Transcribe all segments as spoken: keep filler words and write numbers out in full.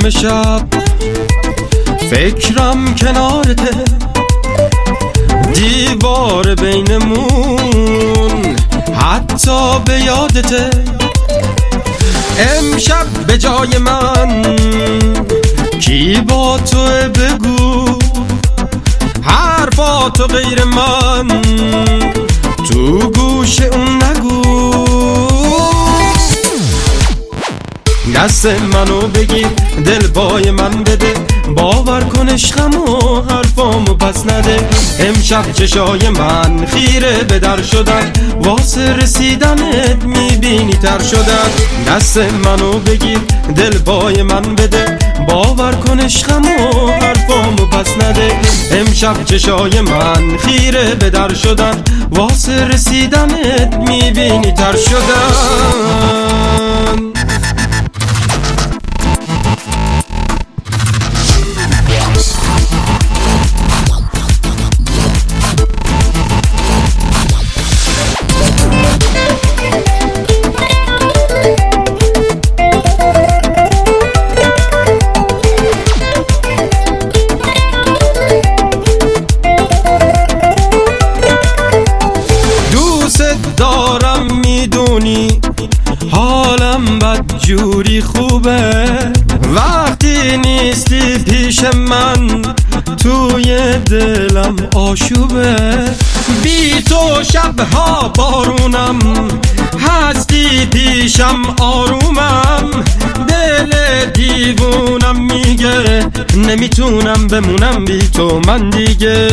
همه شب فکرم کنارته، دیوار بینمون حتی به یادته. امشب به جای من کی با تو بگو، حرفاتو غیر من تو گوش اون نگو. دست منو بگیر دل بای من بده، باور کن عشقمو حرفامو پس نده. امشب چشای من خیره به در شدن، واسه رسیدنت میبینی تر شدن. دست منو بگیر دل بای من بده، باور کن عشقمو حرفامو پس نده. امشب چشای من خیره به در شدن، واسه رسیدنت میبینی تر شدن. دارم میدونی حالم بد جوری خوبه، وقتی نیستی پیش من توی دلم آشوبه. بی تو شبها بارونم، هستی پیشم آرومم. دل دیوونم میگه نمیتونم بمونم بی تو من دیگه.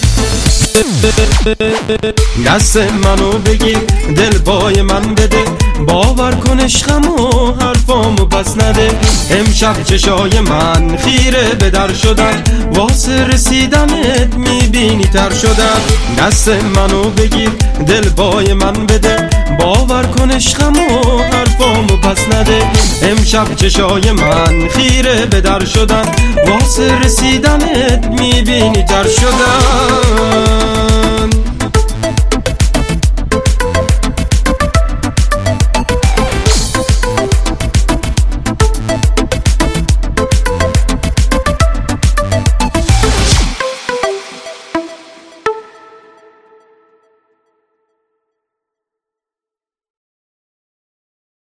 دست منو بگیر دل بای من بده، باور کن عشقمو حرفامو پس نده. امشب چشای من خیره به در شدن، واسه رسیدنت میبینی تر شدن. دست منو بگیر دل بای من بده، باور کن عشقمو حرفامو پس نده. امشب چشای من خیره به در شدن، واسه رسیدنت میبینی تر شدن.